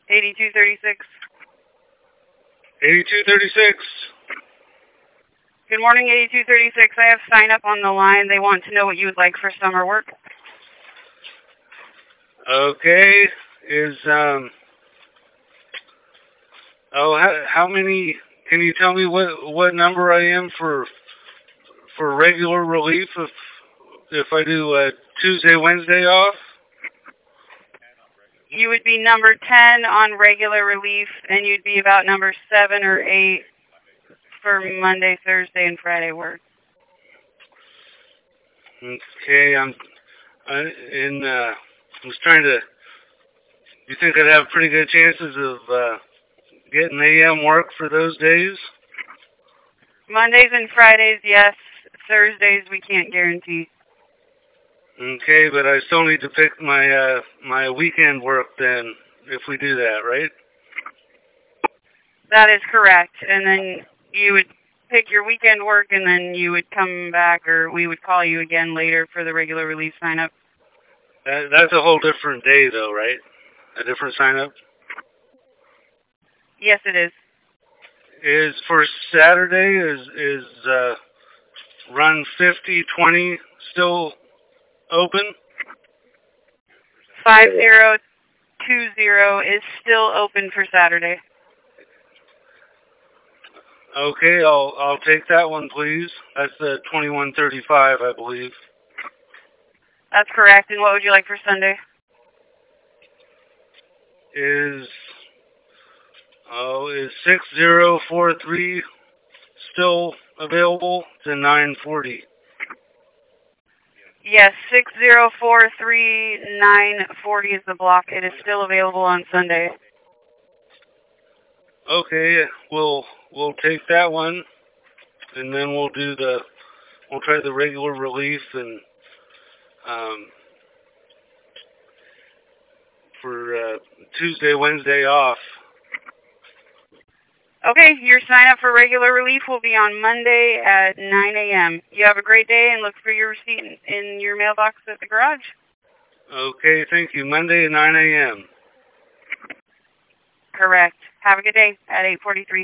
8236. 8236. Good morning, 8236. I have sign up on the line. They want to know what you would like for summer work. Okay. How many, can you tell me what number I am for regular relief if I do Tuesday, Wednesday off? You would be number 10 on regular relief, and you'd be about number 7 or 8 for Monday, Thursday, and Friday work. Okay, I was trying to. You think I'd have pretty good chances of getting AM work for those days? Mondays and Fridays, yes. Thursdays, we can't guarantee. Okay, but I still need to pick my weekend work then, if we do that, right? That is correct. And then you would pick your weekend work, and then you would come back, or we would call you again later for the regular relief sign-up. That's a whole different day, though, right? A different sign-up? Yes, it is. Is for Saturday, is run 5020 still open? 5020 is still open for Saturday. Okay, I'll take that one, please. That's the 2135, I believe. That's correct. And what would you like for Sunday? Is 6043 still available to 940? Yes, 6043-940 is the block. It is still available on Sunday. Okay, we'll take that one, and then we'll try the regular relief and for Tuesday, Wednesday off. Okay, your sign up for regular relief will be on Monday at 9 a.m. You have a great day, and look for your receipt in your mailbox at the garage. Okay, thank you. Monday at 9 a.m. Correct. Have a good day at 8:43.